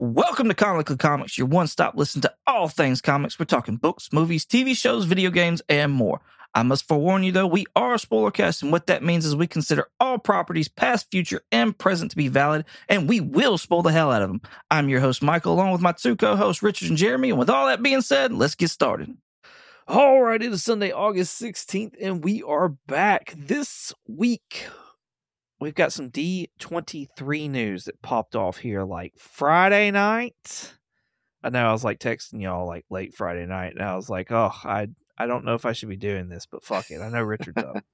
Welcome to Comically Comics, your one-stop listen to all things comics. We're talking books, movies, TV shows, video games, and more. I must forewarn you, though, we are a spoiler cast, and what that means is we consider all properties, past, future, and present, to be valid, and we will spoil the hell out of them. I'm your host, Michael, along with my two co-hosts, Richard and Jeremy, and with all that being said, let's get started. All right, it is Sunday, August 16th, and we are back. This week, we've got some D23 news that popped off here like Friday night. I know I was like texting y'all like late Friday night, and I was like, oh, I don't know if I should be doing this, but fuck it. I know Richard's up.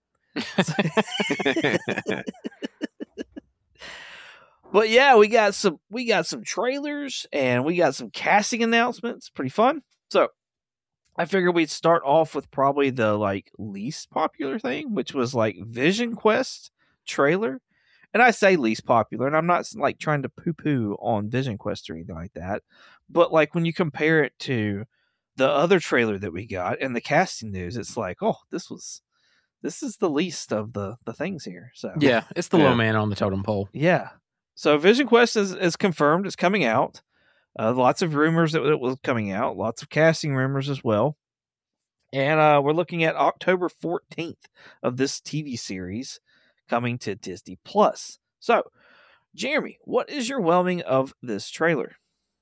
But yeah, we got some trailers and we got some casting announcements. Pretty fun. So I figured we'd start off with probably the like least popular thing, which was like Vision Quest trailer. And I say least popular, and I'm not like trying to poo-poo on Vision Quest or anything like that. But like when you compare it to the other trailer that we got and the casting news, it's like, oh, this is the least of the things here. So yeah, it's the low man on the totem pole. Yeah. So Vision Quest is confirmed. It's coming out. Lots of rumors that it was coming out. Lots of casting rumors as well. And we're looking at October 14th of this TV series coming to Disney Plus. So, Jeremy, what is your whelming of this trailer?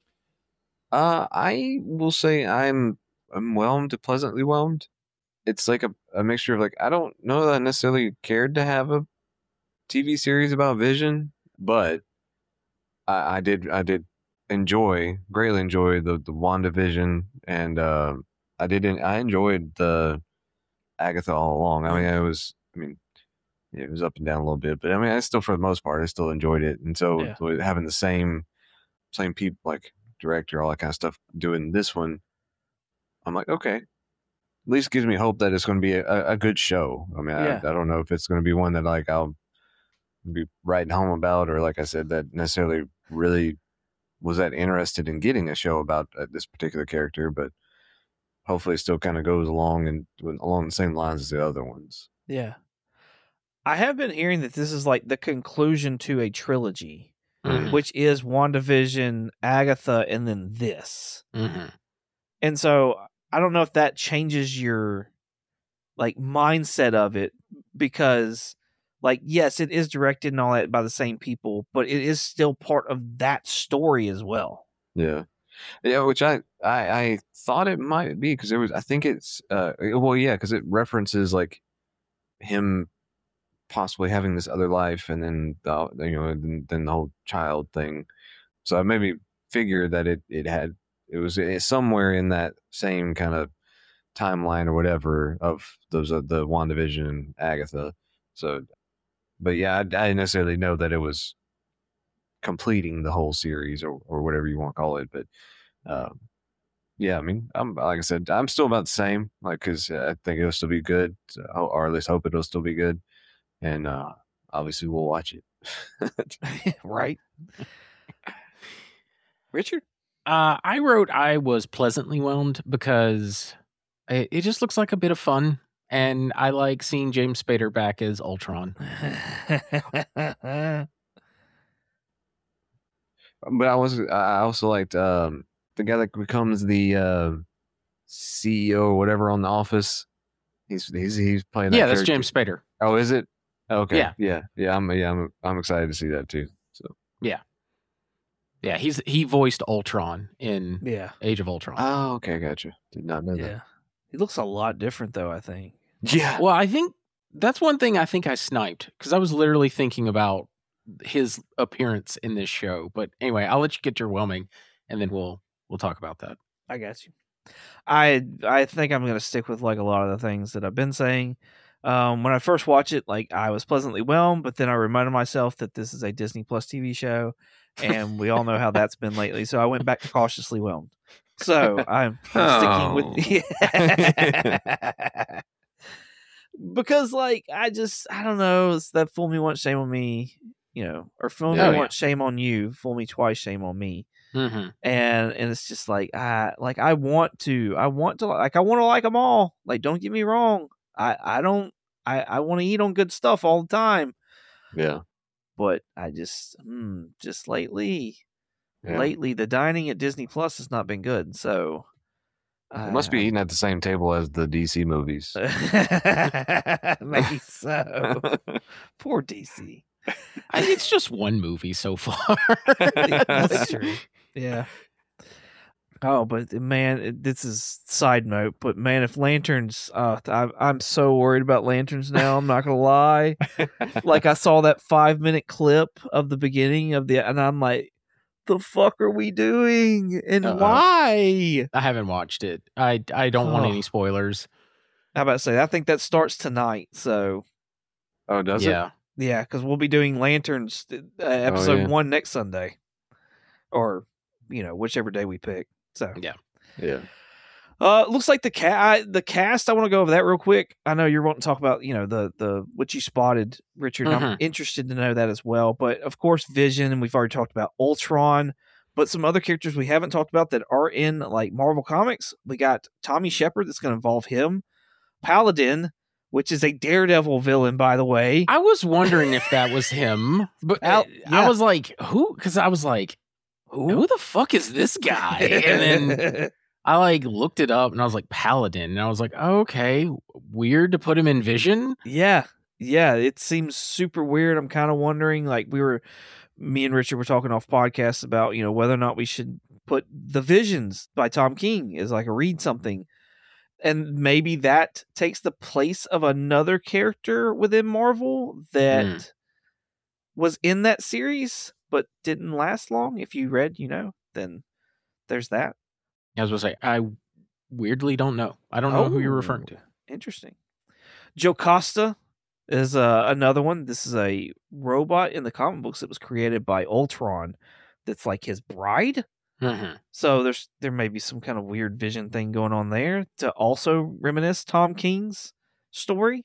I will say I'm whelmed to pleasantly whelmed. It's like a mixture of like, I don't know that I necessarily cared to have a TV series about Vision, but I did greatly enjoy the WandaVision, and I enjoyed the Agatha all along. It was up and down a little bit, but I still, for the most part, I still enjoyed it. And so having the same people, like director, all that kind of stuff, doing this one, I'm like, okay, at least gives me hope that it's going to be a good show. I don't know if it's going to be one that like I'll be writing home about, or like I said, that necessarily really was that interested in getting a show about this particular character, but hopefully it still kind of goes along the same lines as the other ones. Yeah. I have been hearing that this is like the conclusion to a trilogy, which is WandaVision, Agatha, and then this. Mm-hmm. And so I don't know if that changes your like mindset of it, because like, yes, it is directed and all that by the same people, but it is still part of that story as well. Yeah. Yeah, which I thought it might be, because I think it's because it references like him possibly having this other life, and then then the whole child thing. So I maybe figured that it was somewhere in that same kind of timeline or whatever of those the WandaVision and Agatha. So, but yeah, I didn't necessarily know that it was completing the whole series or whatever you want to call it. But yeah, I'm like I said, I'm still about the same, like, because I think it'll still be good, or at least hope it'll still be good. And obviously we'll watch it. Right. Richard? I wrote I was pleasantly whelmed because it just looks like a bit of fun, and I like seeing James Spader back as Ultron. But I also liked the guy that becomes the CEO or whatever on The Office. He's playing that. Yeah, that's character. James Spader. Oh, is it? Okay. Yeah. I'm excited to see that too. So yeah, he voiced Ultron in Age of Ultron. Oh, okay, gotcha. Did not know that. He looks a lot different though, I think. Yeah. Well, I think that's one thing I think I sniped, because I was literally thinking about his appearance in this show. But anyway, I'll let you get your whelming, and then we'll talk about that. I got you. I think I'm gonna stick with like a lot of the things that I've been saying. When I first watched it, like, I was pleasantly whelmed, but then I reminded myself that this is a Disney Plus TV show, and we all know how that's been lately. So I went back to cautiously whelmed. So I'm sticking with because like I don't know, it's that fool me once, shame on me, or fool me once, shame on you, fool me twice, shame on me. Mm-hmm. And it's just like I want to like them all. Like, don't get me wrong. I want to eat on good stuff all the time. Yeah. But I just lately, Yeah. lately the dining at Disney Plus has not been good. So It must be eating at the same table as the DC movies. maybe so. Poor DC. It's just one movie so far. That's true. Yeah. Oh, but man, this is side note. But man, if lanterns, I'm so worried about lanterns now. I'm not gonna lie. Like I saw that 5-minute clip of the beginning of and I'm like, the fuck are we doing and why? I haven't watched it. I don't want any spoilers. How about to say? I think that starts tonight. So Oh, does it? yeah, because we'll be doing lanterns episode 1 next Sunday, or whichever day we pick. So yeah. Looks like the cast. I want to go over that real quick. I know you're wanting to talk about the what you spotted, Richard. I'm interested to know that as well. But of course, Vision, and we've already talked about Ultron. But some other characters we haven't talked about that are in like Marvel Comics. We got Tommy Shepard. That's going to involve him. Paladin, which is a Daredevil villain, by the way. I was wondering if that was him, but I was like, who? Because I was like, who the fuck is this guy? And then I like looked it up and I was like, Paladin. And I was like, oh, okay, weird to put him in Vision. Yeah. It seems super weird. I'm kind of wondering, like me and Richard were talking off podcasts about, whether or not we should put The Visions by Tom King as like a read something. And maybe that takes the place of another character within Marvel that was in that series, but didn't last long. If you read, then there's that. I was going to say, I weirdly don't know. I don't know who you're referring to. Interesting. Jocasta is another one. This is a robot in the comic books that was created by Ultron that's like his bride. Mm-hmm. So there may be some kind of weird Vision thing going on there to also reminisce Tom King's story.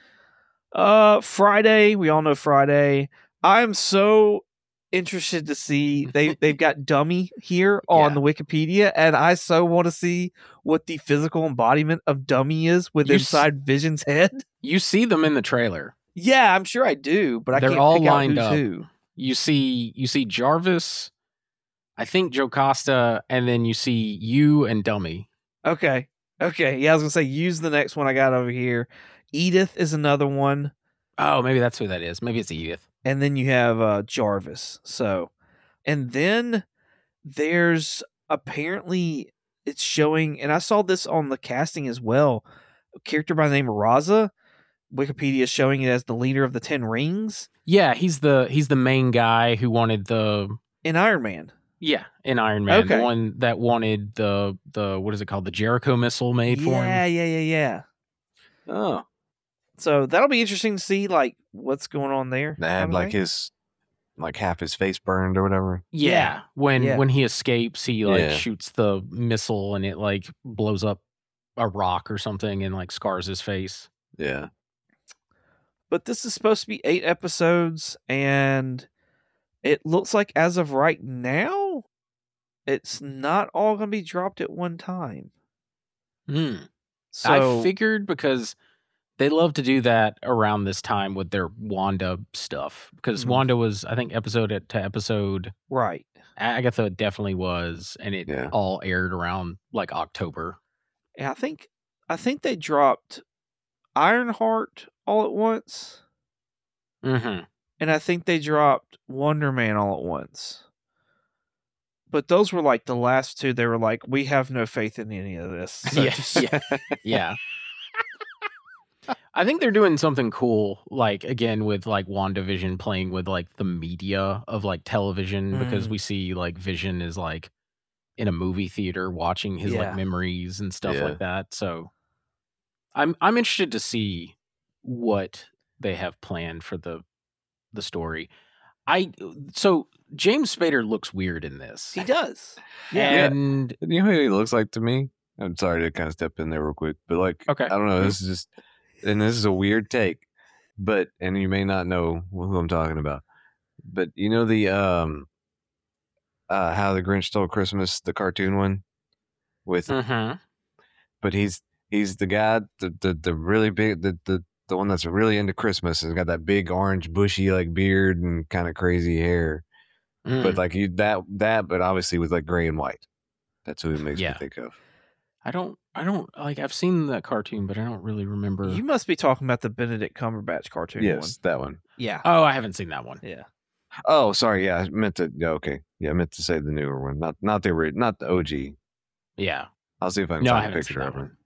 Friday, we all know Friday. I'm so interested to see they've got Dummy here on the Wikipedia, and I so want to see what the physical embodiment of Dummy is inside Vision's head. You see them in the trailer. Yeah, I'm sure I do, but they're I can't all pick lined out up. who's who. You see Jarvis, I think Jocasta, and then you see you and Dummy. Okay. Yeah, I was gonna say use the next one I got over here. Edith is another one. Oh, maybe that's who that is. Maybe it's Edith. And then you have Jarvis. So, and then there's apparently it's showing, and I saw this on the casting as well. A character by the name of Raza. Wikipedia is showing it as the leader of the 10 Rings. Yeah, he's the main guy who wanted in Iron Man. Yeah, in Iron Man, okay. The one that wanted the what is it called, the Jericho missile made for him. Yeah. Oh, so that'll be interesting to see like what's going on there. They had like his half his face burned or whatever. Yeah. When he escapes, he shoots the missile and it like blows up a rock or something and like scars his face. Yeah. But this is supposed to be 8 episodes, and it looks like as of right now, it's not all going to be dropped at one time. So I figured because they love to do that around this time with their Wanda stuff. Because Wanda was, I think, episode to episode. Right. Agatha definitely was, and it all aired around like October. And I think they dropped Ironheart all at once. Mm-hmm. And I think they dropped Wonder Man all at once. But those were like the last 2. They were like, we have no faith in any of this. So Yeah. I think they're doing something cool, like, again, with, like, WandaVision playing with, like, the media of, like, television, because we see, like, Vision is, like, in a movie theater watching his, like, memories and stuff like that. So I'm interested to see what they have planned for the story. So James Spader looks weird in this. He does. And you know who he looks like to me? I'm sorry to kind of step in there real quick, but like, okay. I don't know. This is just, and this is a weird take, and you may not know who I'm talking about, but you know the How the Grinch Stole Christmas, the cartoon one with, but he's the guy, the really big, the one that's really into Christmas, has got that big orange bushy like beard and kind of crazy hair. but like that, but obviously with like gray and white. That's who he makes me think of. I don't like. I've seen that cartoon, but I don't really remember. You must be talking about the Benedict Cumberbatch cartoon. Yes, that one. Yeah. Oh, I haven't seen that one. Yeah. Oh, sorry. Yeah, I meant to. Yeah, okay. Yeah, I meant to say the newer one, not the OG. Yeah. I'll see if I can find a picture of him.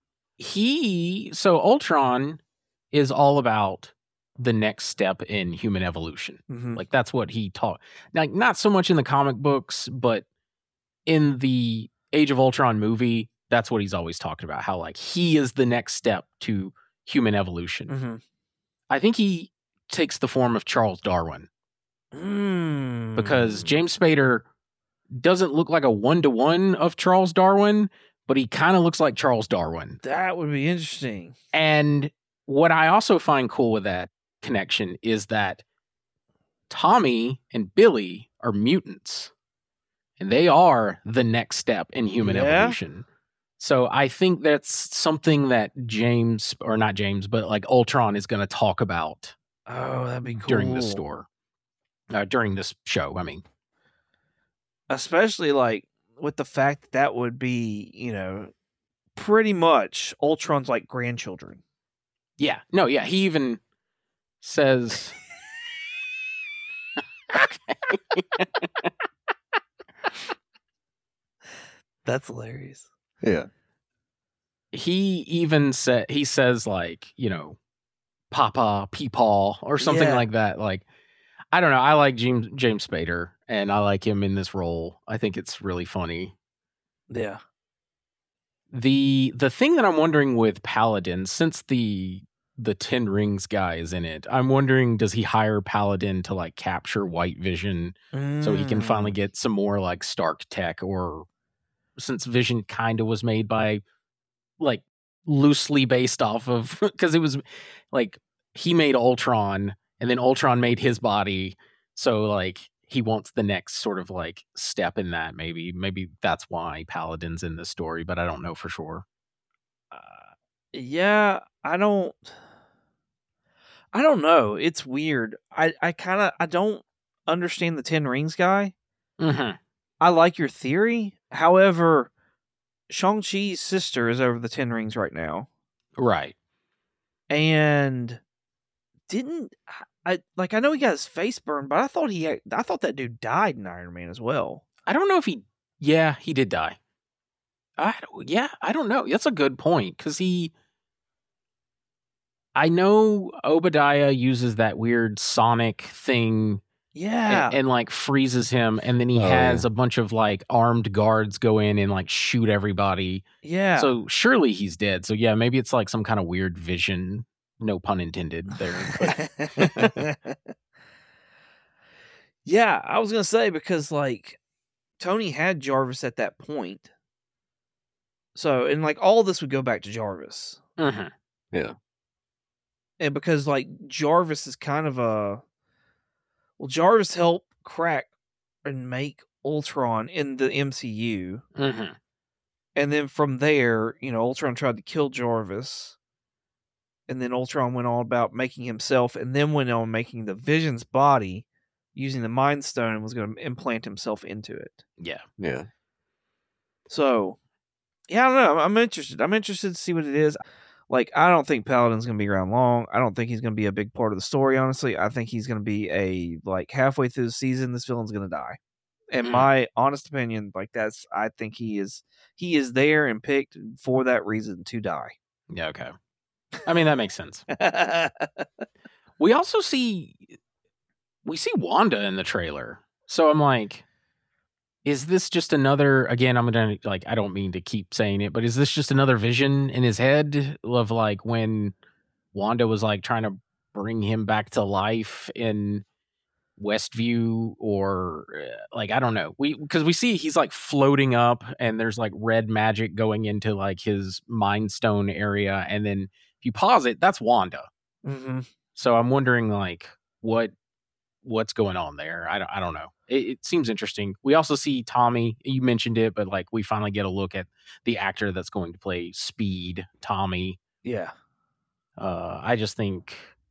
So Ultron is all about the next step in human evolution. Mm-hmm. Like that's what he taught. Like not so much in the comic books, but in the Age of Ultron movie, that's what he's always talking about. How like he is the next step to human evolution. Mm-hmm. I think he takes the form of Charles Darwin. Because James Spader doesn't look like a 1-to-1 of Charles Darwin, but he kind of looks like Charles Darwin. That would be interesting. And what I also find cool with that connection is that Tommy and Billy are mutants, and they are the next step in human evolution. So I think that's something that Ultron is going to talk about. Oh, that'd be cool. During this show, I mean. Especially like with the fact that would be, pretty much Ultron's like grandchildren. Yeah. No, yeah. He even says. That's hilarious. Yeah. He says like, Papa, Peepaw, or something like that. Like, I don't know. I like James Spader, and I like him in this role. I think it's really funny. Yeah. The thing that I'm wondering with Paladin, since the Ten Rings guy is in it, I'm wondering, does he hire Paladin to like capture White Vision so he can finally get some more like Stark tech? Or since Vision kind of was made by like loosely based off of, because it was like he made Ultron and then Ultron made his body, so like he wants the next sort of like step in that. Maybe that's why Paladin's in this story, but I don't know for sure. Yeah, I don't know. It's weird. I don't understand the Ten Rings guy. Mm-hmm. I like your theory. However, Shang-Chi's sister is over the Ten Rings right now. Right. And I know he got his face burned, but I thought that dude died in Iron Man as well. I don't know if he did die. I don't know. That's a good point, because I know Obadiah uses that weird sonic thing. Yeah. And like freezes him, and then he has a bunch of like armed guards go in and like shoot everybody. Yeah. So surely he's dead. So yeah, maybe it's like some kind of weird vision. No pun intended there. Yeah, I was gonna say, because like Tony had Jarvis at that point. So, and like all this would go back to Jarvis. Mm-hmm. Yeah. And because like Jarvis is kind of Jarvis helped crack and make Ultron in the MCU. Mm-hmm. And then from there, Ultron tried to kill Jarvis. And then Ultron went on about making himself, and then went on making the Vision's body using the Mind Stone, and was going to implant himself into it. Yeah. Yeah. So, yeah, I don't know. I'm interested. I'm interested to see what it is. Like, I don't think Paladin's going to be around long. I don't think he's going to be a big part of the story, honestly. I think he's going to be halfway through the season, this villain's going to die. In my honest opinion, I think he is there and picked for that reason to die. Yeah, okay. I mean, that makes sense. We also see Wanda in the trailer. So I'm like, is this just another, again, I'm going to, like, I don't mean to keep saying it, but is this just another vision in his head of, like, when Wanda was, like, trying to bring him back to life in Westview, or, like, I don't know. Because we see he's, like, floating up, and there's, like, red magic going into, like, his Mind Stone area, and then if you pause it, that's Wanda. Mm-hmm. So I'm wondering, like, what's going on there. I don't know. It seems interesting. We also see Tommy. You mentioned it, but like we finally get a look at the actor that's going to play Speed, Tommy. Yeah. I just think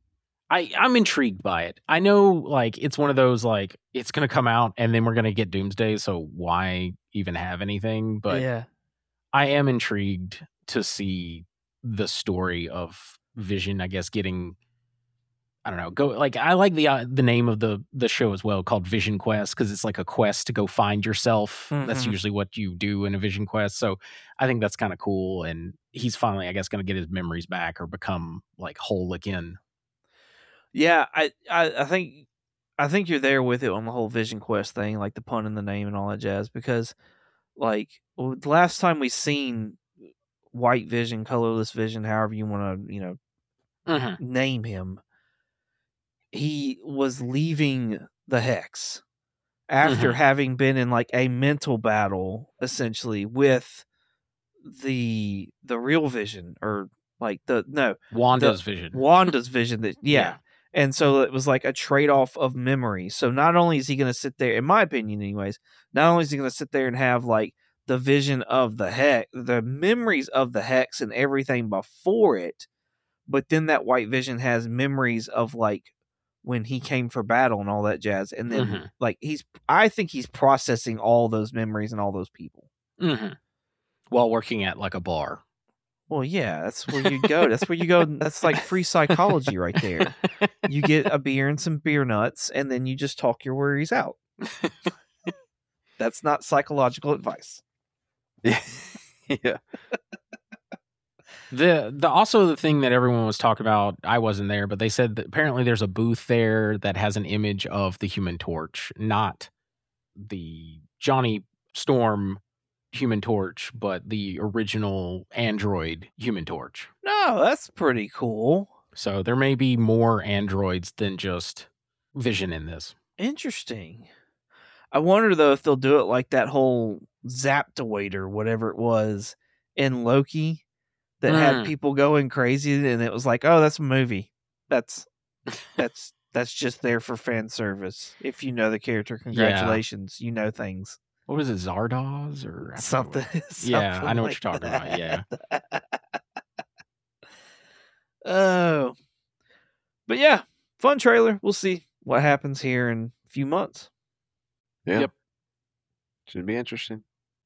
I'm intrigued by it. I know, like, it's one of those, like, it's going to come out and then we're going to get Doomsday, so why even have anything? But yeah. I am intrigued to see the story of Vision, I guess, getting, I don't know, I like the name of the show as well, called Vision Quest, because it's like a quest to go find yourself. Mm-hmm. That's usually what you do in a Vision Quest. So I think that's kind of cool. And he's finally, I guess, going to get his memories back or become like whole again. Yeah, I think you're there with it on the whole Vision Quest thing, like the pun in the name and all that jazz, because like the last time we seen White Vision, Colorless Vision, however you want to, name him, he was leaving the Hex after having been in like a mental battle essentially with the real Vision, or like Wanda's Vision. Wanda's Vision, that yeah. And so it was like a trade-off of memory. So not only is he going to sit there, in my opinion anyways, not only is he going to sit there and have like the vision of the Hex, the memories of the Hex and everything before it, but then that White Vision has memories of like when he came for battle and all that jazz. And then like I think he's processing all those memories and all those people. While working at like a bar. Well, yeah, that's where you go. That's where you go. That's like free psychology right there. You get a beer and some beer nuts, and then you just talk your worries out. That's not psychological advice. Yeah. The thing that everyone was talking about, I wasn't there, but they said that apparently there's a booth there that has an image of the Human Torch, not the Johnny Storm Human Torch, but the original android Human Torch. No, that's pretty cool. So there may be more androids than just Vision in this. Interesting. I wonder though if they'll do it like that whole Zaptoid or whatever it was in Loki that had people going crazy, and it was like, oh, that's a movie. That's just there for fan service. If you know the character, congratulations, you know things. What was it, Zardoz or something? Yeah, I know what you're talking about. Yeah. Oh, but yeah, fun trailer. We'll see what happens here in a few months. Yeah. Yep. Should be interesting.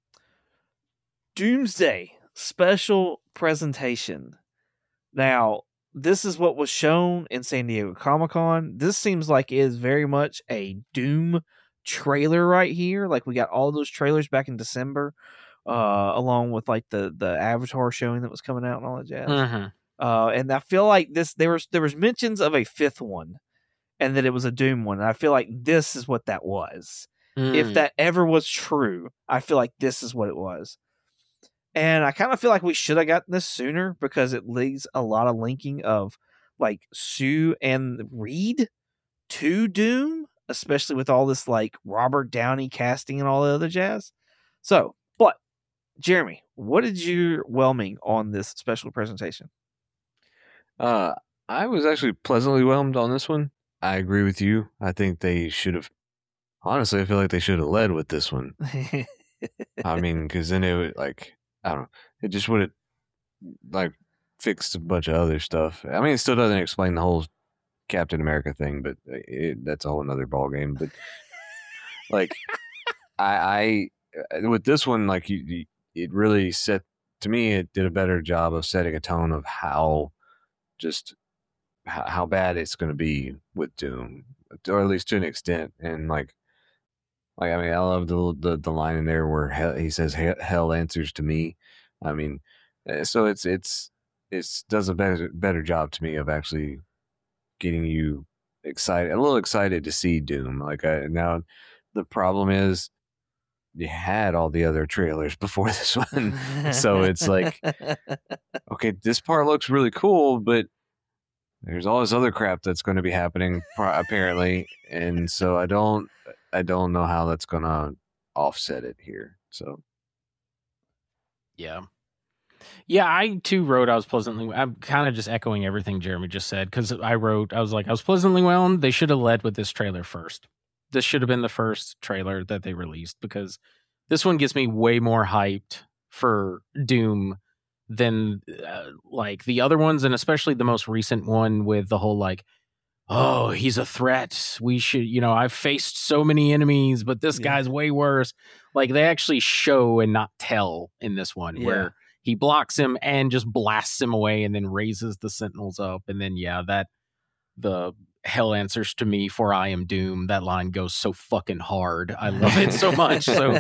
Doomsday special presentation. Now, this is what was shown in San Diego Comic-Con. This seems like it is very much a Doom trailer right here. Like we got all those trailers back in December, along with like the Avatar showing that was coming out and all that jazz. And I feel like there was mentions of a fifth one, and that it was a Doom one. And I feel like this is what that was. If that ever was true, I feel like this is what it was. And I kind of feel like we should have gotten this sooner, because it leaves a lot of linking of like Sue and Reed to Doom, especially with all this like Robert Downey casting and all the other jazz. So, but Jeremy, what did you whelming on this special presentation? I was actually pleasantly whelmed on this one. I agree with you. I think they should have. Honestly, I feel like they should have led with this one. I mean, because then it would like, I don't know, it just would have like fixed a bunch of other stuff. I mean, it still doesn't explain the whole Captain America thing, but that's a whole another ball game. But like, I with this one, like it really set, to me, it did a better job of setting a tone of how bad it's going to be with Doom, or at least to an extent. And like I mean, I love the line in there where he says hell answers to me. I mean, so it does a better job to me of actually getting you excited, a little excited to see Doom. Like now, the problem is you had all the other trailers before this one, so it's like, okay, this part looks really cool, but there's all this other crap that's going to be happening apparently, and so I don't know how that's going to offset it here. So yeah, I too wrote I'm kind of just echoing everything Jeremy just said, because I was pleasantly whelmed. They should have led with this trailer first. This should have been the first trailer that they released, because this one gets me way more hyped for Doom than like the other ones, and especially the most recent one with the whole like oh, he's a threat. We should, I've faced so many enemies, but this guy's way worse. Like, they actually show and not tell in this one, where he blocks him and just blasts him away and then raises the Sentinels up. And then, the hell answers to me, for I am Doom. That line goes so fucking hard. I love it so much. So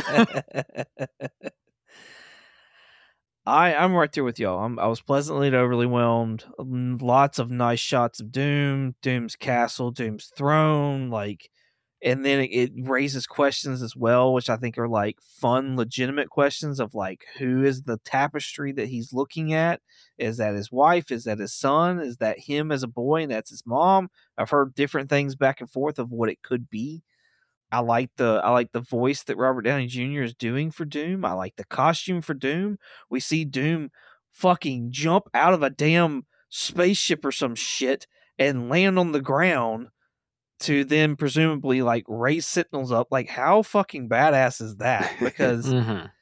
I'm right there with y'all. I was pleasantly overwhelmed. Lots of nice shots of Doom, Doom's castle, Doom's throne, and then it raises questions as well, which I think are like fun, legitimate questions of like, who is the tapestry that he's looking at? Is that his wife? Is that his son? Is that him as a boy and that's his mom? I've heard different things back and forth of what it could be. I like the voice that Robert Downey Jr. is doing for Doom. I like the costume for Doom. We see Doom fucking jump out of a damn spaceship or some shit and land on the ground to then presumably like raise Sentinels up. Like, how fucking badass is that? Because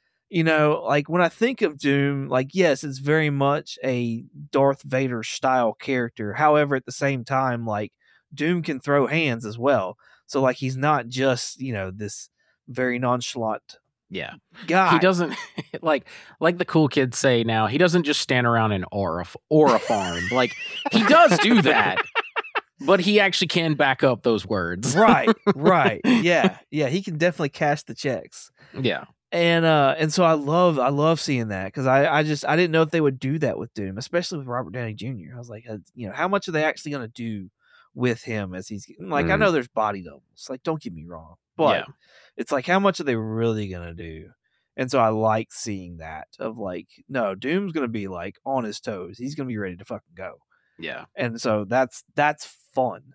like when I think of Doom, like, yes, it's very much a Darth Vader style character. However, at the same time, like, Doom can throw hands as well. So like, he's not just, this very nonchalant guy. He doesn't like the cool kids say now, he doesn't just stand around and aura farm. Like, he does do that. But he actually can back up those words. Right. Yeah, he can definitely cash the checks. Yeah. And so I love seeing that, because I didn't know if they would do that with Doom, especially with Robert Downey Jr. I was like, how much are they actually going to do with him as he's like, I know there's body doubles, like, don't get me wrong, but it's like, how much are they really going to do? And so I like seeing that of like, no, Doom's going to be like on his toes. He's going to be ready to fucking go. Yeah. And so that's fun.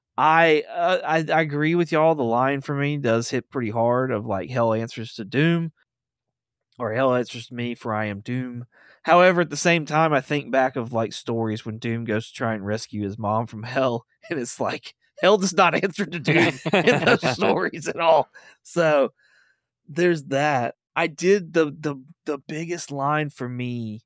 I agree with y'all. The line for me does hit pretty hard of like, hell answers to Doom, or hell answers to me, for I am Doom. However, at the same time, I think back of like stories when Doom goes to try and rescue his mom from hell, and it's like, hell does not answer to Doom in those stories at all. So there's that. I did the biggest line for me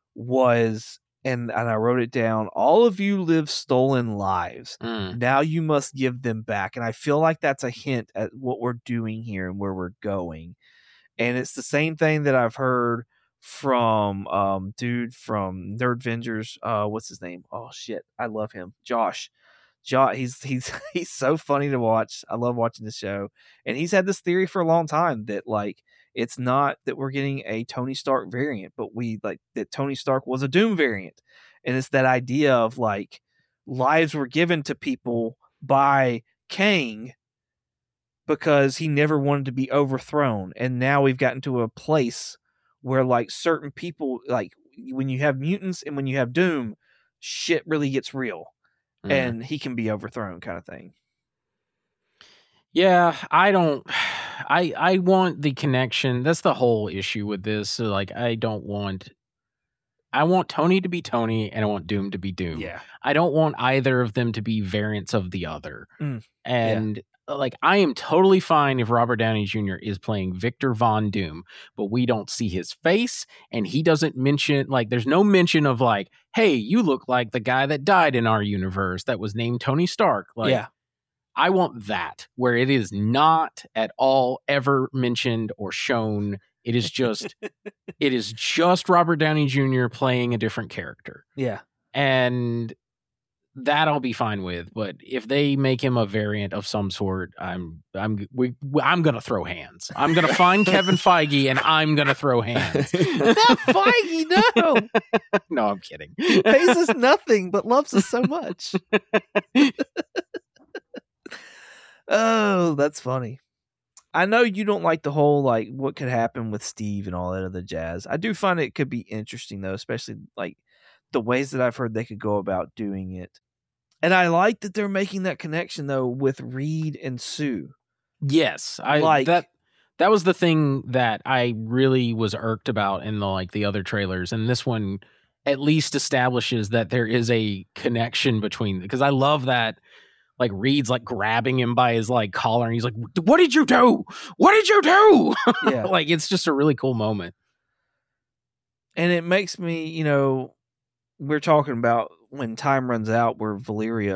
was, and I wrote it down, all of you live stolen lives. Now you must give them back. And I feel like that's a hint at what we're doing here and where we're going. And it's the same thing that I've heard from dude from Nerdvengers. What's his name? Oh shit, I love him. Josh, he's so funny to watch. I love watching the show. And he's had this theory for a long time that like, it's not that we're getting a Tony Stark variant, but we like that Tony Stark was a Doom variant. And it's that idea of like, lives were given to people by Kang because he never wanted to be overthrown. And now we've gotten to a place where like certain people, like when you have mutants and when you have Doom, shit really gets real and he can be overthrown, kind of thing. Yeah, I want the connection. That's the whole issue with this. So like, I want Tony to be Tony and I want Doom to be Doom. Yeah. I don't want either of them to be variants of the other. And like, I am totally fine if Robert Downey Jr. is playing Victor Von Doom, but we don't see his face and he doesn't mention, like, there's no mention of like, hey, you look like the guy that died in our universe that was named Tony Stark. Like, I want that, where it is not at all ever mentioned or shown. It is just Robert Downey Jr. playing a different character. Yeah. And that I'll be fine with. But if they make him a variant of some sort, I'm gonna throw hands. I'm gonna find Kevin Feige and I'm gonna throw hands. Not Feige, no. No, I'm kidding. Pays us nothing but loves us so much. Oh, that's funny. I know you don't like the whole, like, what could happen with Steve and all that other jazz. I do find it could be interesting, though, especially, like, the ways that I've heard they could go about doing it. And I like that they're making that connection, though, with Reed and Sue. Yes. That was the thing that I really was irked about in the other trailers. And this one at least establishes that there is a connection between, because I love that. Like, Reed's like grabbing him by his like collar and he's like, what did you do? What did you do? Yeah. Like, it's just a really cool moment. And it makes me, we're talking about when time runs out where Valyria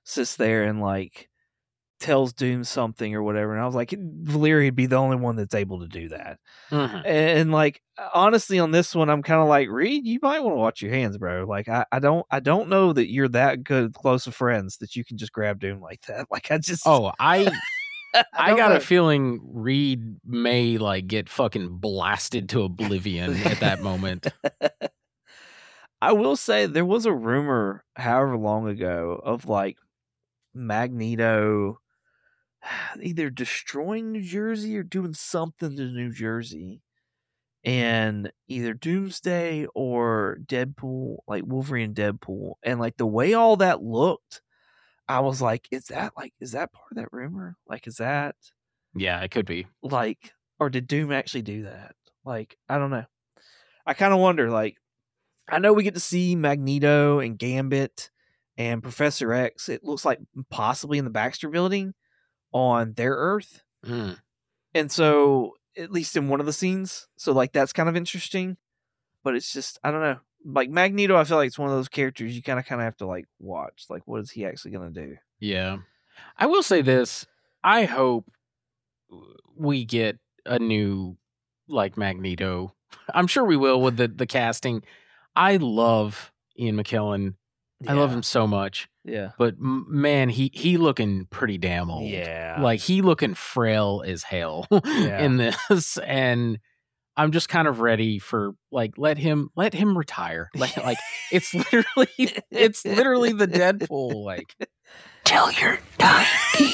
sits there and like tells Doom something or whatever, and I was like, Valyria would be the only one that's able to do that. And like honestly, on this one, I'm kind of like, Reed, you might want to watch your hands, bro. Like I don't know that you're that good close of friends that you can just grab Doom like that. Like I got a feeling Reed may like get fucking blasted to oblivion at that moment. I will say there was a rumor however long ago of like Magneto either destroying New Jersey or doing something to New Jersey, and either Doomsday or Deadpool, like Wolverine and Deadpool, and like the way all that looked, I was like, is that part of that rumor? Like, is that? Yeah, it could be. Like, or did Doom actually do that? Like, I don't know. I kind of wonder. Like, I know we get to see Magneto and Gambit and Professor X. It looks like possibly in the Baxter Building on their Earth. And so, at least in one of the scenes. So, like, that's kind of interesting. But it's just, I don't know. Like, Magneto, I feel like it's one of those characters you kind of have to, like, watch. Like, what is he actually going to do? Yeah. I will say this. I hope we get a new, like, Magneto. I'm sure we will with the casting. I love Ian McKellen. Yeah. I love him so much. Yeah. But man, he looking pretty damn old. Yeah. Like he looking frail as hell in this. And I'm just kind of ready for like let him retire. Like it's literally the Deadpool like till you're done.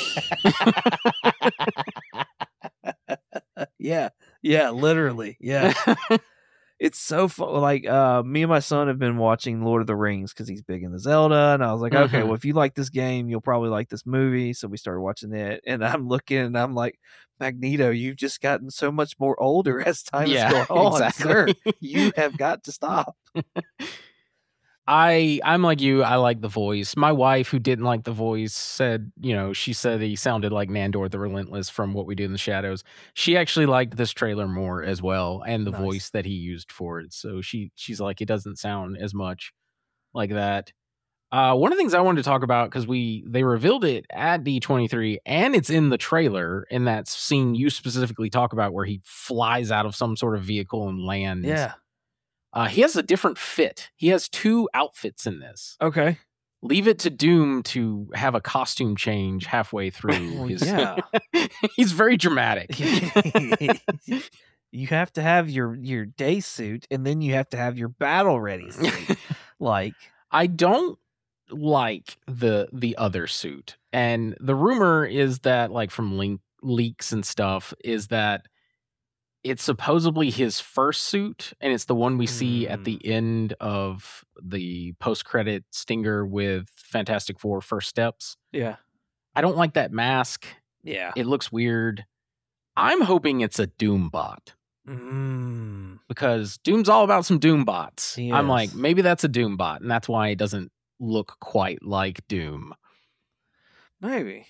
Yeah, literally. Yeah. It's so fun. Like, me and my son have been watching Lord of the Rings because he's big into Zelda. And I was like, okay, well, if you like this game, you'll probably like this movie. So we started watching it. And I'm looking and I'm like, Magneto, you've just gotten so much more older as time has gone on. Exactly. Sir, you have got to stop. I'm like you. I like the voice. My wife, who didn't like the voice, said, she said he sounded like Nandor the Relentless from What We Do in the Shadows. She actually liked this trailer more as well, and the voice that he used for it. So she's like, it doesn't sound as much like that. One of the things I wanted to talk about, because they revealed it at D23, and it's in the trailer, in that scene you specifically talk about where he flies out of some sort of vehicle and lands. Yeah. He has a different fit. He has 2 outfits in this. Okay. Leave it to Doom to have a costume change halfway through. Yeah. He's very dramatic. You have to have your day suit, and then you have to have your battle ready suit. Like, I don't like the other suit. And the rumor is that, like, from leaks and stuff, is that it's supposedly his first suit, and it's the one we see at the end of the post-credit stinger with Fantastic Four First Steps. Yeah. I don't like that mask. Yeah. It looks weird. I'm hoping it's a Doom bot. Because Doom's all about some Doom bots. I'm like, maybe that's a Doom bot, and that's why it doesn't look quite like Doom. Maybe.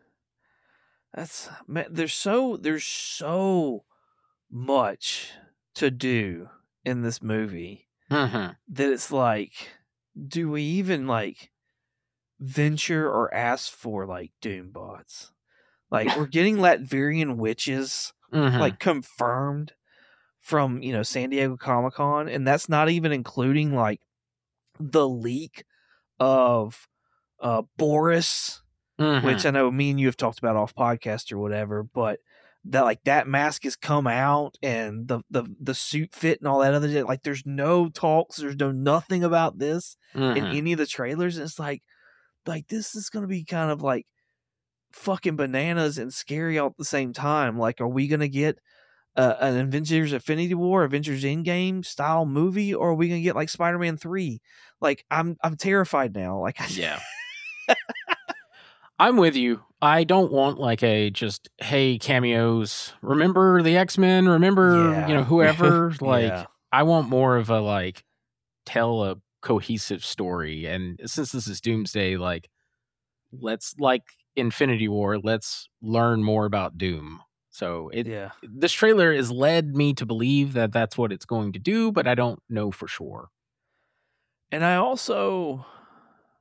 There's so much to do in this movie that it's like, do we even like venture or ask for like Doom bots? Like, we're getting Latverian witches like confirmed from San Diego Comic-Con, and that's not even including like the leak of Boris, which I know me and you have talked about off podcast or whatever, but that mask has come out, and the suit fit and all that other shit. Like, there's no talks, there's nothing about this in any of the trailers, and it's like this is gonna be kind of like fucking bananas and scary all at the same time. Like, are we gonna get an Avengers Infinity War, Avengers Endgame style movie, or are we gonna get like Spider-Man 3? Like, I'm terrified now. Like, yeah. I'm with you. I don't want like a just, hey, cameos. Remember the X-Men? Remember, whoever? Like, I want more of a like tell a cohesive story. And since this is Doomsday, like, let's like Infinity War, let's learn more about Doom. So this trailer has led me to believe that that's what it's going to do, but I don't know for sure. And I also,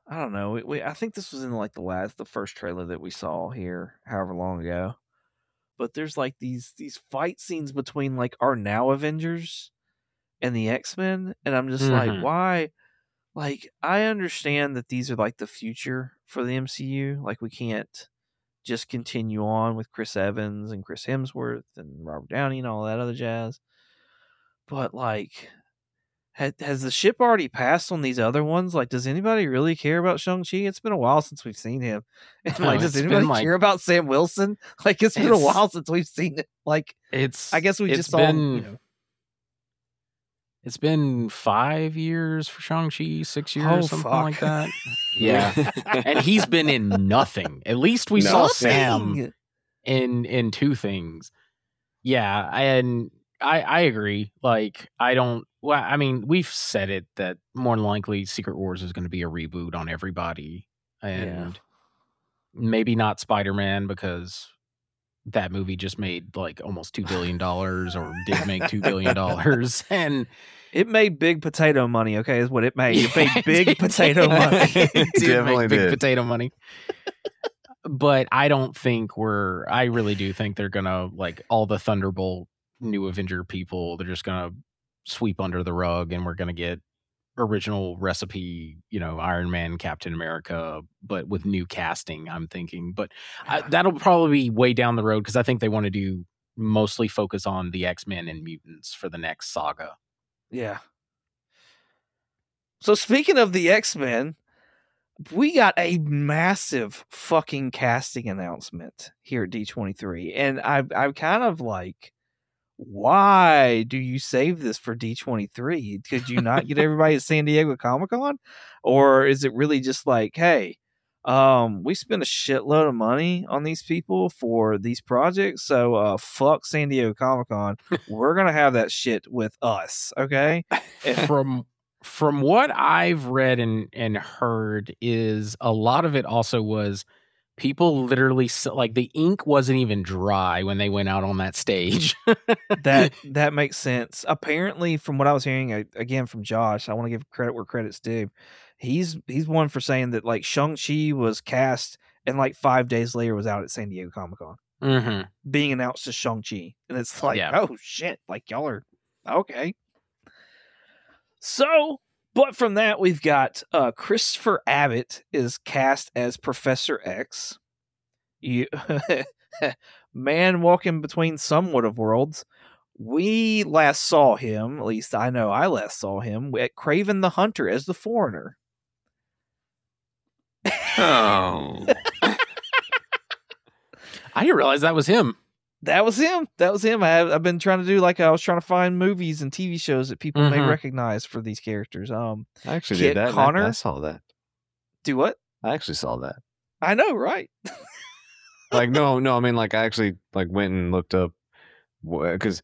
I don't know. I think this was in like the first trailer that we saw here, however long ago. But there's like these fight scenes between like our now Avengers and the X-Men, and I'm just like, why? Like, I understand that these are like the future for the MCU. Like, we can't just continue on with Chris Evans and Chris Hemsworth and Robert Downey and all that other jazz. But like, has the ship already passed on these other ones? Like, does anybody really care about Shang-Chi? It's been a while since we've seen him. And like, does anybody care about Sam Wilson? Like, it's been a while since we've seen it. Like, I guess we just saw him, you know. It's been 5 years for Shang-Chi, 6 years, something like that. Yeah. And he's been in nothing. At least we saw Sam in 2 things. Yeah, and I agree. Like, I mean, we've said it that more than likely Secret Wars is going to be a reboot on everybody. And maybe not Spider-Man, because that movie just made like almost $2 billion or did make $2 billion. And it made big potato money, okay, is what it made. It made big potato money. It definitely did. Big potato money. But I don't think I really do think they're going to, like, all the Thunderbolt new Avenger people, they're just going to sweep under the rug, and we're going to get original recipe, you know, Iron Man, Captain America, but with new casting, I'm thinking. But that'll probably be way down the road, because I think they want to mostly focus on the X-Men and mutants for the next saga. Yeah. So speaking of the X-Men, we got a massive fucking casting announcement here at D23. And I'm kind of like, why do you save this for D23? Could you not get everybody at San Diego Comic-Con? Or is it really just like, hey, we spent a shitload of money on these people for these projects, so fuck San Diego Comic-Con. We're gonna have that shit with us, okay? From what I've read and heard, is a lot of it also was people literally, like, the ink wasn't even dry when they went out on that stage. that makes sense. Apparently, from what I was hearing, again from Josh, I want to give credit where credit's due. He's one for saying that, like, Shang-Chi was cast and like 5 days later was out at San Diego Comic-Con, being announced as Shang-Chi, and it's like, oh shit, like, y'all are okay. So, but from that, we've got Christopher Abbott is cast as Professor X. Man walking between somewhat of worlds. We last saw him, at least I know I last saw him, at Kraven the Hunter as the Foreigner. Oh. I didn't realize that was him. That was him. I've been trying to do, like, I was trying to find movies and TV shows that people may recognize for these characters. I actually did that. Connor, I saw that. Do what? I actually saw that. I know, right? Like, no. I mean, like, I actually, like, went and looked up, because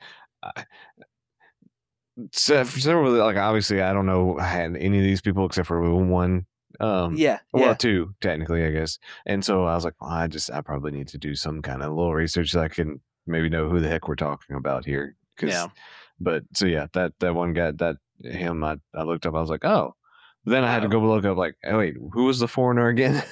so for several, like, obviously I don't know any of these people except for one. Well, 2 technically, I guess. And so I was like, well, I probably need to do some kind of little research so I can maybe know who the heck we're talking about here. But so yeah, that one guy, I looked up. I was like, oh. Then I had to go look up, like, oh wait, who was the Foreigner again?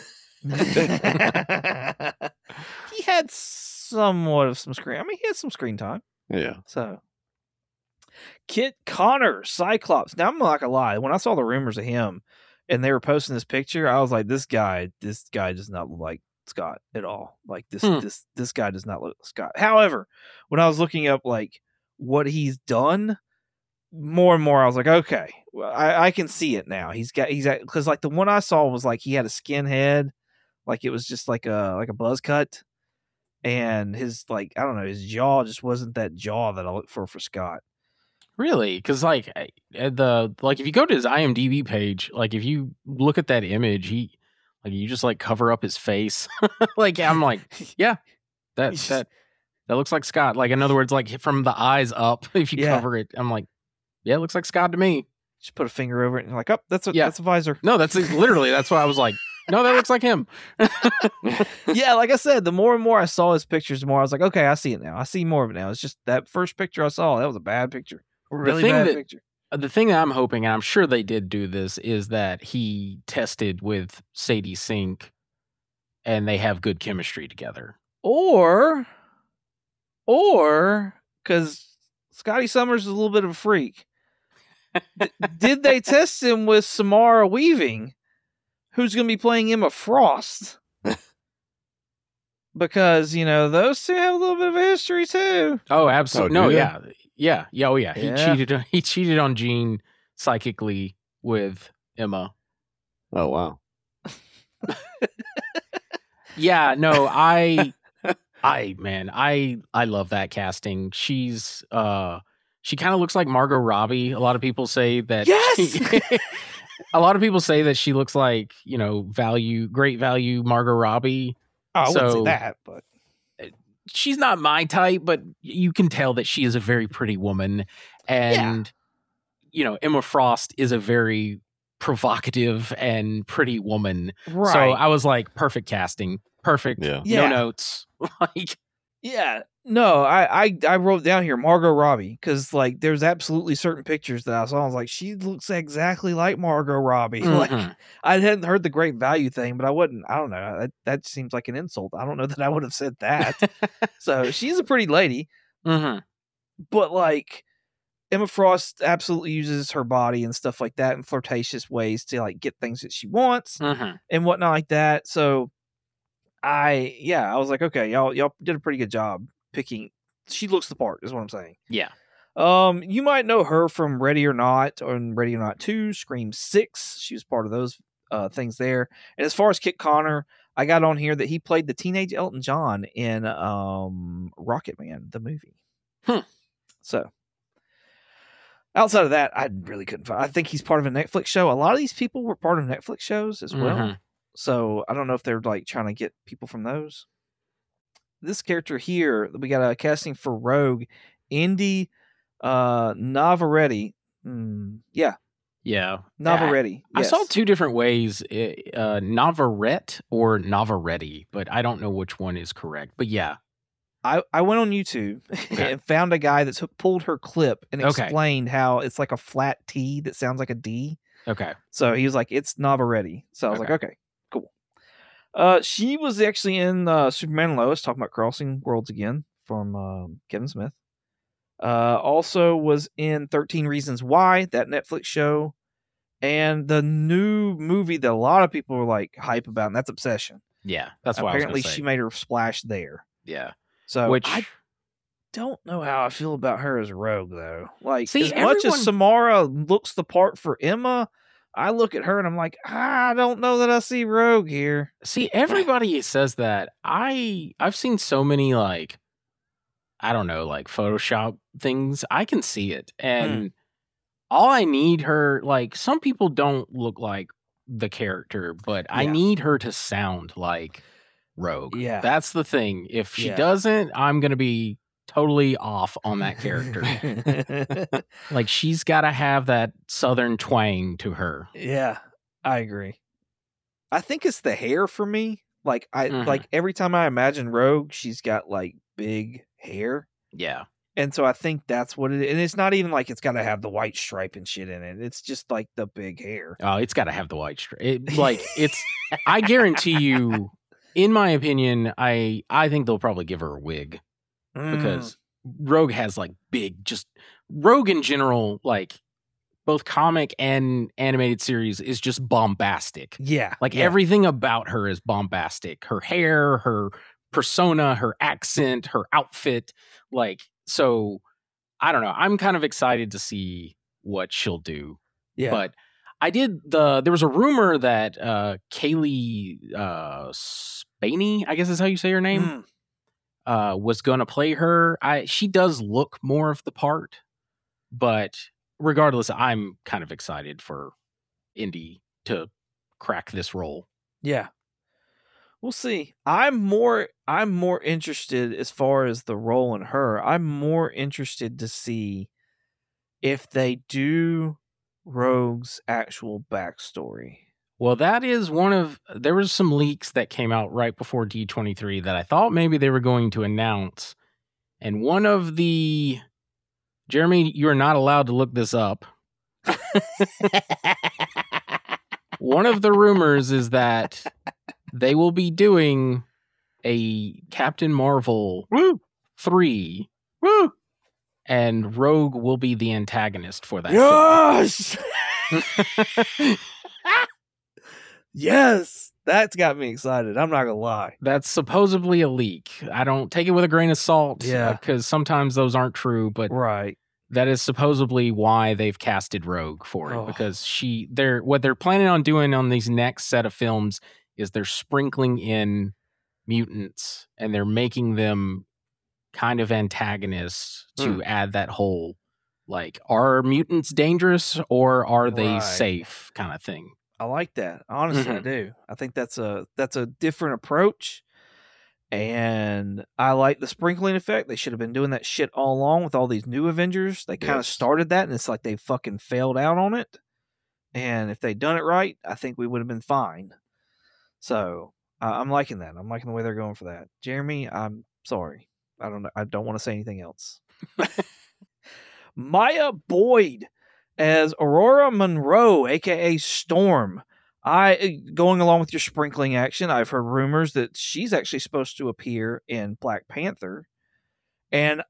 He had somewhat of some screen. I mean, he had some screen time. Yeah. So, Kit Connor, Cyclops. Now, I'm not gonna lie. When I saw the rumors of him and they were posting this picture, I was like, this guy does not look like Scott at all. Like, this guy does not look like Scott. However, when I was looking up, like, what he's done, more and more I was like, okay, well, I can see it now. Because, like, the one I saw was like he had a skin head, like it was just like a buzz cut, and his, like, I don't know, his jaw just wasn't that jaw that I look for Scott. Really? Because, like, if you go to his IMDb page, like, if you look at that image, you just, like, cover up his face. Like, I'm like, yeah, that looks like Scott. Like, in other words, like, from the eyes up, if you cover it, I'm like, yeah, it looks like Scott to me. Just put a finger over it and you're like, oh, that's a visor. No, that's literally, that's why I was like, no, that looks like him. Yeah, like I said, the more and more I saw his pictures, the more I was like, okay, I see it now. I see more of it now. It's just that first picture I saw, that was a bad picture. Really bad picture. The thing that I'm hoping, and I'm sure they did do this, is that he tested with Sadie Sink and they have good chemistry together. Or, because Scotty Summers is a little bit of a freak, did they test him with Samara Weaving, who's going to be playing Emma Frost? Because, those two have a little bit of a history, too. Oh, absolutely. Oh, no, do yeah. Yeah. Oh, yeah. Yeah. He cheated on Jean psychically with Emma. Oh, wow. Yeah, no, I love that casting. She's she kind of looks like Margot Robbie. A lot of people say that. Yes! A lot of people say that she looks like, great value Margot Robbie. Oh, I wouldn't say that, but she's not my type, but you can tell that she is a very pretty woman. And, Emma Frost is a very provocative and pretty woman. right. So I was like, perfect casting. Perfect. Yeah. No notes. Yeah. No, I wrote down here Margot Robbie because there's absolutely certain pictures that I saw. I was like, she looks exactly like Margot Robbie. Mhm. I hadn't heard the great value thing, but I don't know. That seems like an insult. I don't know that I would have said that. So she's a pretty lady, Mhm. but Emma Frost absolutely uses her body and stuff like that in flirtatious ways to get things that she wants Mhm. and whatnot like that. So I was like, okay, y'all did a pretty good job picking. She looks the part, is what I'm saying. Yeah. You might know her from Ready or Not and Ready or Not 2, Scream 6. She was part of those things there. And as far as Kit Connor, I got on here that he played the teenage Elton John in Rocket Man, the movie. So outside of that, I really couldn't find. I think he's part of a Netflix show. A lot of these people were part of Netflix shows as well. Mhm. So I don't know if they're trying to get people from those. This character here, we got a casting for Rogue, Indy Navarrete. Yeah. Navarrete. I saw two different ways, Navarrete or Navarrete, but I don't know which one is correct. But yeah. I went on YouTube and found a guy that's pulled her clip and explained how it's like a flat T that sounds like a D. Okay. So he was like, it's Navarrete. So I was like, okay, cool. She was actually in Superman and Lois, talking about crossing worlds again from Kevin Smith. Also was in 13 Reasons Why, that Netflix show, and the new movie that a lot of people were hype about, and that's Obsession. Yeah, that's why apparently I was gonna say. She made her splash there. Yeah. So I don't know how I feel about her as Rogue, though. Much as Samara looks the part for Emma, I look at her and I'm like, I don't know that I see Rogue here. See, everybody says that. I've seen so many I don't know, Photoshop things. I can see it. And all I need her, some people don't look like the character, but I need her to sound like Rogue. Yeah. That's the thing. If she doesn't, I'm going to be totally off on that character. She's got to have that southern twang to her. Yeah, I agree. I think it's the hair for me. Every time I imagine Rogue, she's got big hair. Yeah. And so I think that's what it is. And it's not even it's got to have the white stripe and shit in it. It's just the big hair. Oh, it's got to have the white stripe. It's, I guarantee you, in my opinion, I think they'll probably give her a wig because Rogue has Rogue in general, both comic and animated series is just bombastic. Yeah. Everything about her is bombastic. Her hair, her persona, her accent, her outfit. So I don't know. I'm kind of excited to see what she'll do. Yeah. But there was a rumor that Kaylee Spaney, I guess is how you say her name, was going to play her. She does look more of the part, but regardless, I'm kind of excited for Indy to crack this role. Yeah. We'll see. I'm more interested as far as the role in her. I'm more interested to see if they do Rogue's actual backstory. Well, that is there was some leaks that came out right before D23 that I thought maybe they were going to announce. And one of the, Jeremy, you're not allowed to look this up, One of the rumors is that they will be doing a Captain Marvel 3. Woo! And Rogue will be the antagonist for that. Yes! Yes! That's got me excited. I'm not going to lie. That's supposedly a leak. I don't take it with a grain of salt. Yeah. Because sometimes those aren't true, but right. That is supposedly why they've casted Rogue for it. Because what they're planning on doing on these next set of films is they're sprinkling in mutants and they're making them kind of antagonists to add that whole, like, are mutants dangerous or are they safe kind of thing. I like that. Honestly, I do. I think that's a different approach. And I like the sprinkling effect. They should have been doing that shit all along with all these new Avengers. They kind of started that, and it's like they fucking failed out on it. And if they'd done it right, I think we would have been fine. So I'm liking that. I'm liking the way they're going for that. Jeremy, I'm sorry. I don't want to say anything else. Maya Boyd as Aurora Monroe, aka Storm. Going along with your sprinkling action, I've heard rumors that she's actually supposed to appear in Black Panther. And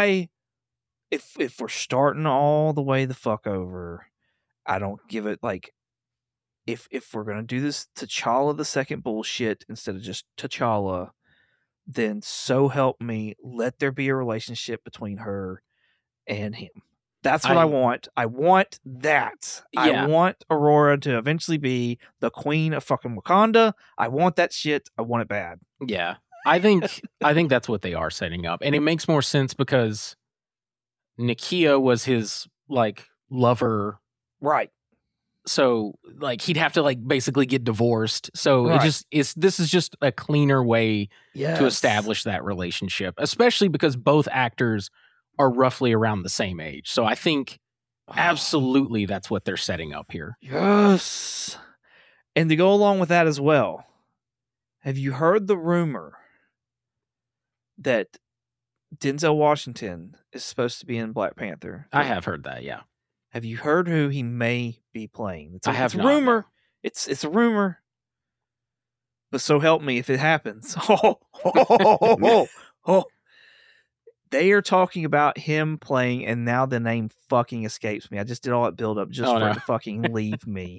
if we're starting all the way the fuck over, I don't give it, like, if we're going to do this T'Challa the second bullshit instead of just T'Challa, then so help me, let there be a relationship between her and him. That's what I want. I want that. Yeah. I want Aurora to eventually be the queen of fucking Wakanda. I want that shit. I want it bad. Yeah. I think that's what they are setting up. And it makes more sense because Nakia was his, like, lover. Right. So, like, he'd have to, like, basically get divorced. So this is just a cleaner way to establish that relationship, especially because both actors are roughly around the same age. So I think absolutely that's what they're setting up here. Yes. And to go along with that as well, have you heard the rumor that Denzel Washington is supposed to be in Black Panther? I have heard that, yeah. Have you heard who he may be playing? It's a not, rumor. No. It's a rumor. But so help me if it happens. They are talking about him playing, and now the name fucking escapes me. I just did all that build up just for it to fucking leave me.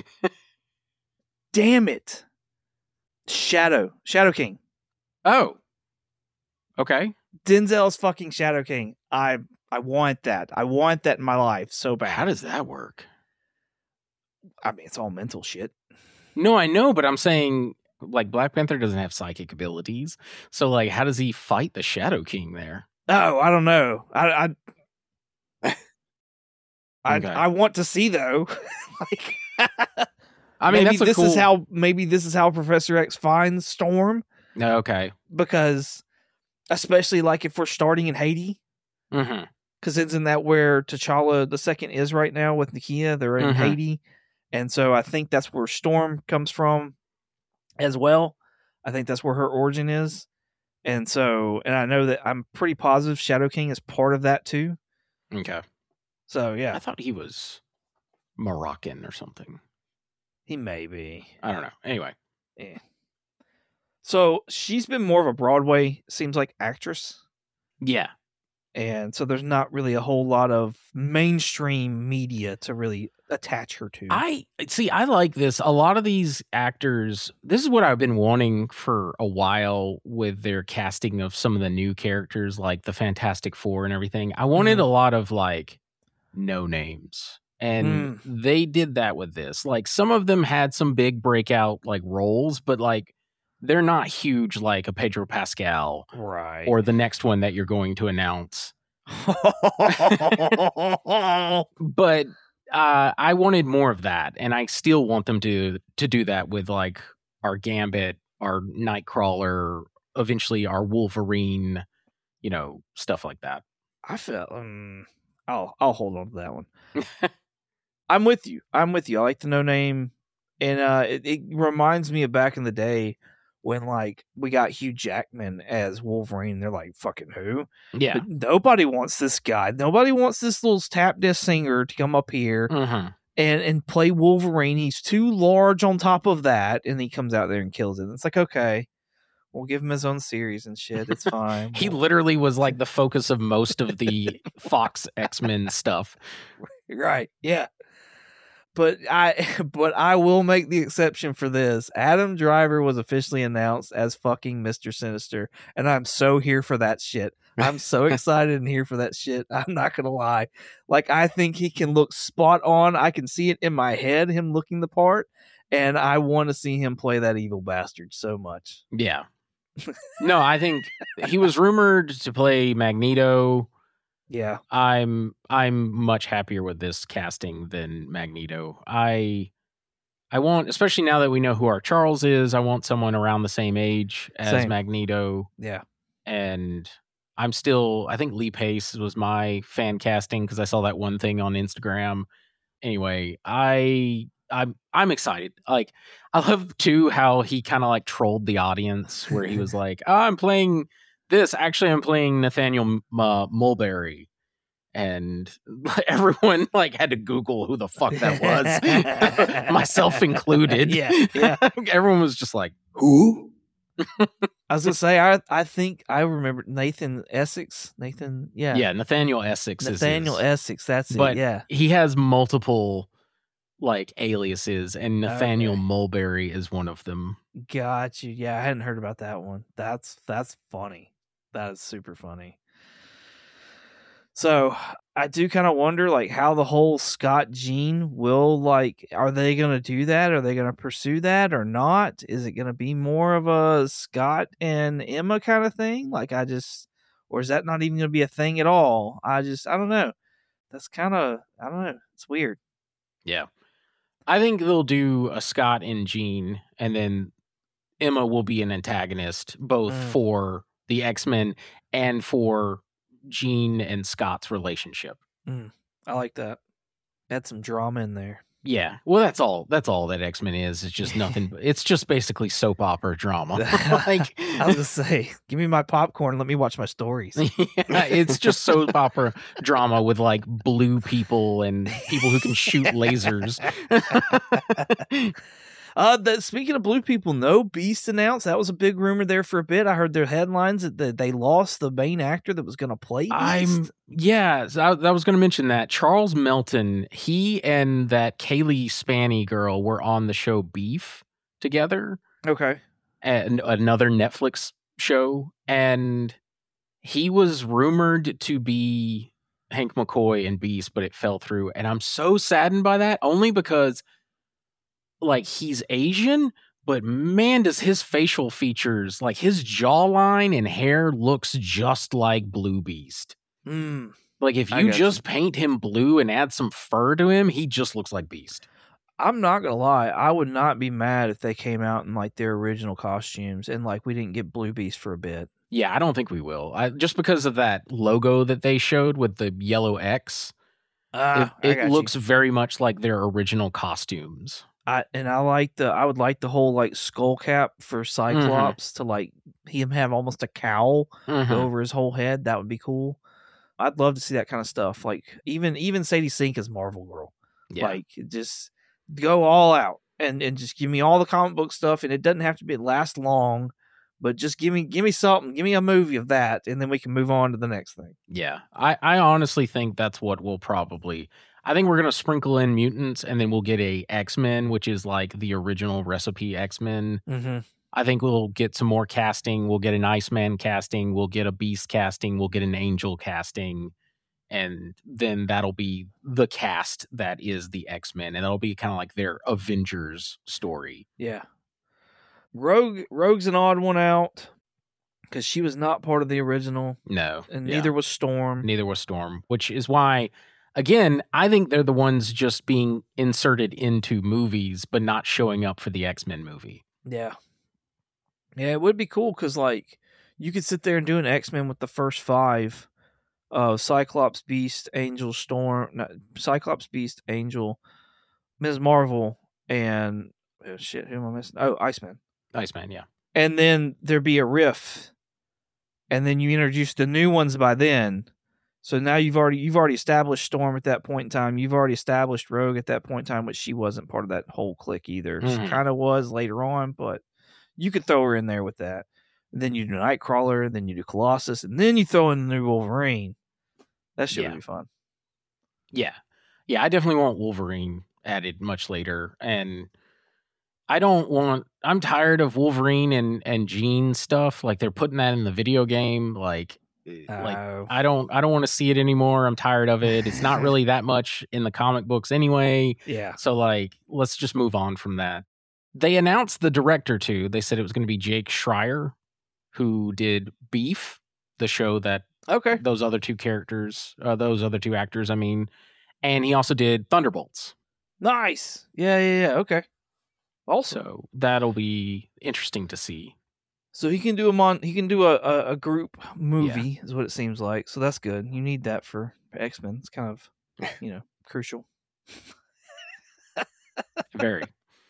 Damn it. Shadow King. Oh. Okay. Denzel's fucking Shadow King. I want that. I want that in my life so bad. How does that work? I mean, it's all mental shit. No, I know, but I'm saying, like, Black Panther doesn't have psychic abilities. So, like, how does he fight the Shadow King there? Oh, I don't know. I want to see, though. Like, I mean, maybe this is how Professor X finds Storm. Okay. Because, especially, like, if we're starting in Haiti. Mm-hmm. Because isn't that where T'Challa the second is right now with Nakia? They're in Haiti. And so I think that's where Storm comes from as well. I think that's where her origin is. And so, and I know that I'm pretty positive Shadow King is part of that too. Okay. So, yeah. I thought he was Moroccan or something. He may be. I don't know. Anyway. Yeah. So, she's been more of a Broadway, seems like, actress. Yeah. And so there's not really a whole lot of mainstream media to really attach her to. I like this. A lot of these actors, this is what I've been wanting for a while with their casting of some of the new characters, like the Fantastic Four and everything. I wanted a lot of, like, no names. And they did that with this. Like, some of them had some big breakout, like, roles, but, like, they're not huge like a Pedro Pascal. Right. Or the next one that you're going to announce. But I wanted more of that, and I still want them to do that with, like, our Gambit, our Nightcrawler, eventually our Wolverine, you know, stuff like that. I felt I'll hold on to that one. I'm with you. I like the no name, and it reminds me of back in the day when like we got Hugh Jackman as Wolverine. They're like, fucking who? Yeah. But nobody wants this guy. Nobody wants this little tap disc singer to come up here and play Wolverine. He's too large on top of that, and he comes out there and kills it. It's like, okay, we'll give him his own series and shit. It's fine. He literally was like the focus of most of the Fox X-Men stuff. Right. Yeah. But I will make the exception for this. Adam Driver was officially announced as fucking Mr. Sinister, and I'm so here for that shit. I'm so excited and here for that shit. I'm not gonna lie. Like, I think he can look spot on. I can see it in my head, him looking the part, and I want to see him play that evil bastard so much. Yeah. No, I think he was rumored to play Magneto. Yeah. I'm much happier with this casting than Magneto. I want, especially now that we know who our Charles is, I want someone around the same age as Magneto. Yeah. And I think Lee Pace was my fan casting because I saw that one thing on Instagram. Anyway, I'm excited. Like, I love too how he kind of like trolled the audience where he was like, "Oh, I'm playing this. Actually, I'm playing Nathaniel Mulberry," and everyone like had to Google who the fuck that was, myself included. Yeah. Everyone was just like, "Who?" I was gonna say, I think I remember Nathan Essex. Nathaniel Essex. Nathaniel Essex. That's it. But yeah, he has multiple like aliases, and Nathaniel Mulberry is one of them. Got you. Yeah, I hadn't heard about that one. That's funny. That is super funny. So I do kind of wonder, like, how the whole Scott Jean will, like, are they going to do that? Are they going to pursue that or not? Is it going to be more of a Scott and Emma kind of thing? Like, or is that not even going to be a thing at all? I don't know. That's kind of, I don't know. It's weird. Yeah. I think they'll do a Scott and Jean, and then Emma will be an antagonist, both for the X-Men and for Jean and Scott's relationship. I like that. Add some drama in there. Yeah. Well, that's all that X-Men is. It's just nothing. It's just basically soap opera drama. Like, I was gonna say, give me my popcorn. Let me watch my stories. Yeah, it's just soap opera drama with like blue people and people who can shoot lasers. Speaking of blue people, no Beast announced. That was a big rumor there for a bit. I heard their headlines that they lost the main actor that was going to play Beast. So I was going to mention that Charles Melton, he and that Kaylee Spanny girl were on the show Beef together. Okay, and another Netflix show, and he was rumored to be Hank McCoy in Beast, but it fell through, and I'm so saddened by that. Only because, like, he's Asian, but man, does his facial features, like his jawline and hair, looks just like Blue Beast. Like, if you just paint him blue and add some fur to him, he just looks like Beast. I'm not gonna lie, I would not be mad if they came out in like their original costumes and like we didn't get Blue Beast for a bit. Yeah, I don't think we will. Just because of that logo that they showed with the yellow X, it looks very much like their original costumes. I would like the whole like skull cap for Cyclops to like him have almost a cowl go over his whole head. That would be cool. I'd love to see that kind of stuff. Like even Sadie Sink as Marvel Girl. Yeah. Like, just go all out and just give me all the comic book stuff, and it doesn't have to last long, but just give me something. Give me a movie of that, and then we can move on to the next thing. Yeah. I honestly think that's what we'll probably... I think we're going to sprinkle in mutants, and then we'll get a X-Men, which is like the original recipe X-Men. I think we'll get some more casting. We'll get an Iceman casting. We'll get a Beast casting. We'll get an Angel casting. And then that'll be the cast that is the X-Men. And that'll be kind of like their Avengers story. Yeah. Rogue's an odd one out because she was not part of the original. No. And neither was Storm. Which is why... Again, I think they're the ones just being inserted into movies, but not showing up for the X-Men movie. Yeah. Yeah, it would be cool because, like, you could sit there and do an X-Men with the first 5 of Cyclops, Beast, Angel, Ms. Marvel, and... who am I missing? Oh, Iceman. Iceman, yeah. and then there'd be a riff, and then you introduce the new ones by then. So now you've already established Storm at that point in time. You've already established Rogue at that point in time, which she wasn't part of that whole clique either. Mm-hmm. She kind of was later on, but you could throw her in there with that. And then you do Nightcrawler, then you do Colossus, and then you throw in the new Wolverine. That shit would be fun. Yeah. Yeah, I definitely want Wolverine added much later. And I'm tired of Wolverine and Jean stuff. Like they're putting that in the video game. Like I don't want to see it anymore. I'm tired of it. It's not really that much in the comic books anyway. Yeah. So like, let's just move on from that. They announced the director too. They said it was going to be Jake Schreier, who did Beef, the show that those other two actors, I mean, and he also did Thunderbolts. Nice. Yeah. Okay. Also, that'll be interesting to see. So he can do a group movie, is what it seems like. So that's good. You need that for X-Men. It's kind of, crucial. Very.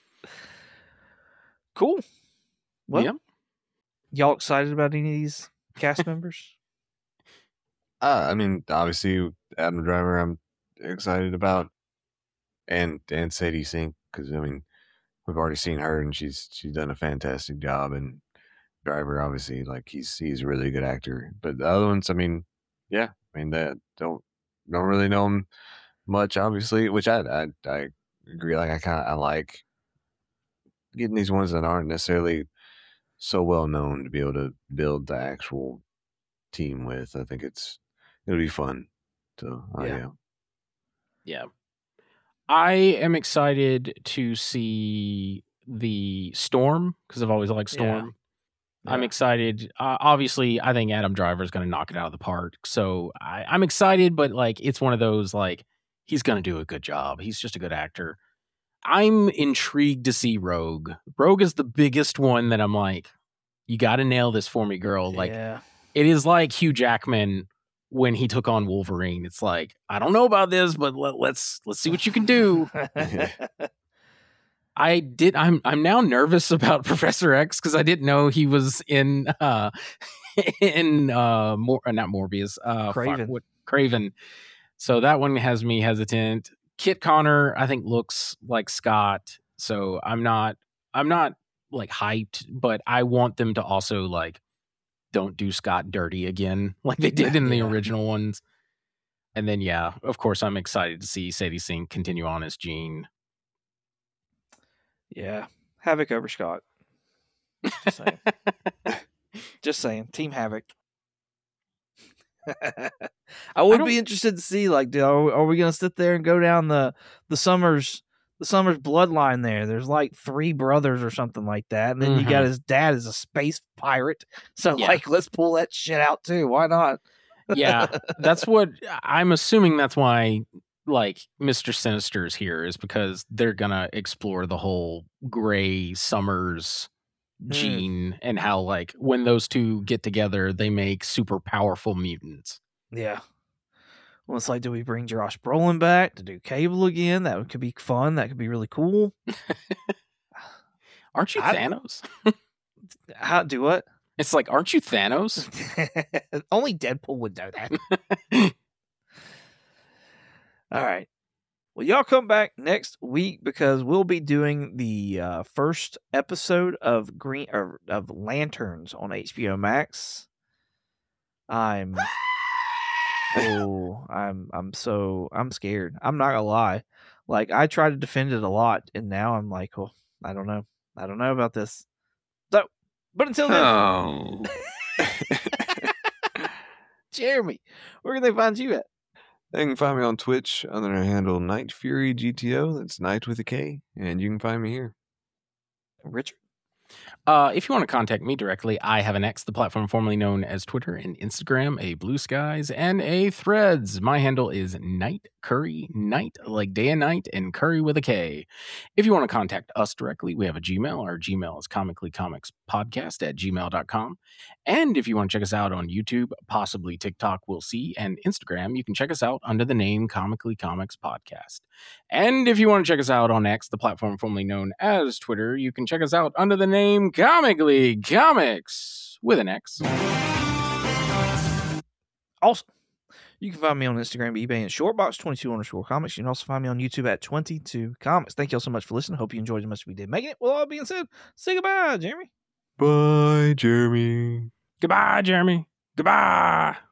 Cool. Well, y'all excited about any of these cast members? I mean, obviously, Adam Driver, I'm excited about, and Sadie Sink, because I mean, we've already seen her, and she's done a fantastic job. And Driver, obviously, like he's a really good actor. But the other ones, I mean, that don't really know him much, obviously, which I agree. Like I like getting these ones that aren't necessarily so well known to be able to build the actual team with. I think it'll be fun. So yeah. I am excited to see the Storm because I've always liked Storm. Yeah. I'm excited. Obviously, I think Adam Driver is going to knock it out of the park. So I'm excited, but like it's one of those like he's going to do a good job. He's just a good actor. I'm intrigued to see Rogue. Rogue is the biggest one that I'm like, you got to nail this for me, girl. Like it is like Hugh Jackman when he took on Wolverine. It's like, I don't know about this, but let's see what you can do. I'm now nervous about Professor X because I didn't know he was in not Morbius, Kraven. Kraven. So that one has me hesitant. Kit Connor, I think, looks like Scott. So I'm not like hyped, but I want them to also like don't do Scott dirty again like they did in the original ones. And then of course I'm excited to see Sadie Sink continue on as Jean. Yeah. Havoc over Scott. Just saying. Just saying. Team Havoc. I would be interested to see, like, are we going to sit there and go down the Summers bloodline there? There's like 3 brothers or something like that. And then you got his dad as a space pirate. So, like, let's pull that shit out too. Why not? Yeah. That's what I'm assuming. That's why, like, Mr. Sinister's here is because they're going to explore the whole Gray Summers gene and how, like, when those two get together, they make super powerful mutants. Yeah. Well, it's like, do we bring Josh Brolin back to do Cable again? That could be fun. That could be really cool. Aren't you Thanos? How do what? It's like, aren't you Thanos? Only Deadpool would know that. All right. Well, y'all come back next week because we'll be doing the first episode of Lanterns on HBO Max. I'm scared. I'm not gonna lie. Like, I tried to defend it a lot, and now I'm like, oh, I don't know about this. So, but until then, Jeremy, where can they find you at? They can find me on Twitch under the handle Night Fury GTO. That's Night with a K, and you can find me here. Richard? If you want to contact me directly, I have an X, the platform formerly known as Twitter and Instagram, a Blue Skies, and a Threads. My handle is Night Curry, night like day and night, and Curry with a K. If you want to contact us directly, we have a Gmail. Our Gmail is comicallycomicspodcast@gmail.com. And if you want to check us out on YouTube, possibly TikTok, we'll see, and Instagram, you can check us out under the name Comically Comics Podcast. And if you want to check us out on X, the platform formerly known as Twitter, you can check us out under the name name Comic League Comics with an X. Also, you can find me on Instagram, eBay, and Shortbox22_comics. You can also find me on YouTube at 22 Comics. Thank you all so much for listening. Hope you enjoyed as much as we did making it. With all that being said, say goodbye, Jeremy. Bye, Jeremy. Goodbye, Jeremy. Goodbye.